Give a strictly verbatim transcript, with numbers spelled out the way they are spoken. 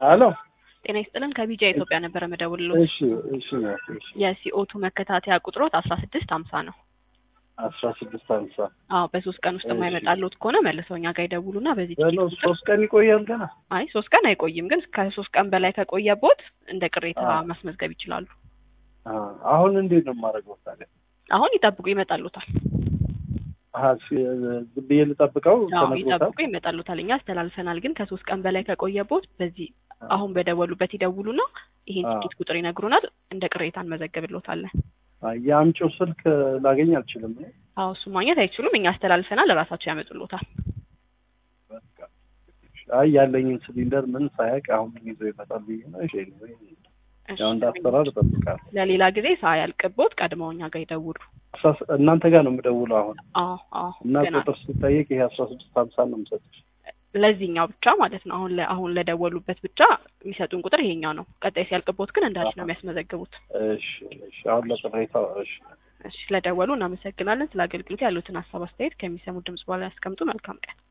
አሎ ጤና ይስጥልን ከቢጃ ኢትዮጵያ ነበር መደውልልዎት። እሺ እሺ እሺ የሲኦቱ መከታተያ ቁጥሮት አስራ ስድስት ሃምሳ ነው። አስራ ስድስት ሃምሳ አዎ በሶስት ቀን ውስጥ የማይመጣልዎት ከሆነ መልሰው እኛ ጋር ይደውሉና በዚህ ገና ሶስት ቀን ይቆያል ገና? አይ ሶስት ቀን አይቆይም፣ ግን ከሶስት ቀን በላይ ከቆየቦት እንደ ቅሬታ ማስመዝገብ ይችላሉ። አሁን እንዴት ነው የማደርገው ታዲያ? አሁን ይጠብቁ ይመጣልዎታል። አሃ ዝም ብዬ ልጠብቀው? አዎ ይጠብቁ ይመጣልዎታል። እኛ አስተላልፈናል፣ ግን ከሶስት ቀን በላይ ከቆየቦት በዚህ አሁን በደወሉበት ይደውሉና ይሄን ቲኬት ቁጥር ይነግሩናል፣ እንደ ቅሬታ እንመዘግብልዎታለን። የአምጪው ስልክ ላገኝ አልችልም። አዎ እሱ ማግኘት አይችሉም። እኛ አስተላልፈናል፣ ራሳቸው ያመጡልዎታል። አይ ያለኝን ሲሊንደር ምን ሳያውቅ አሁን ይዞ ይመጣል ብዬ ነው። እሺ ያው እንዳፈራር ተጠብቃለሁ። ለሌላ ጊዜ ሳያልቅቦት ቀድመው እኛ ጋር ይደውሉ። እናንተ ጋር ነው የምደውለው አሁን? አዎ አዎ። እና ቁጥር ሲጠየቅ ይሄ አስራ ስድስት ሃምሳ ነው የምሰጥሽ? ለዚህኛው ብቻ ማለት ነው። አሁን አሁን ለደወሉበት ብቻ የሚሰጡን ቁጥር ይሄኛው ነው። ቀጣይ ሲያልቅቦት ግን እንዳልሽ ነው የሚያስመዘግቡት። እሺ እሺ። አሁን ለቅሬታው እሺ እሺ። ለደወሉ እናመሰግናለን። ስለ አገልግሎት ያሉትን ሀሳብ አስተያየት ከሚሰሙ ድምጽ በኋላ ያስቀምጡ። መልካም ቀን።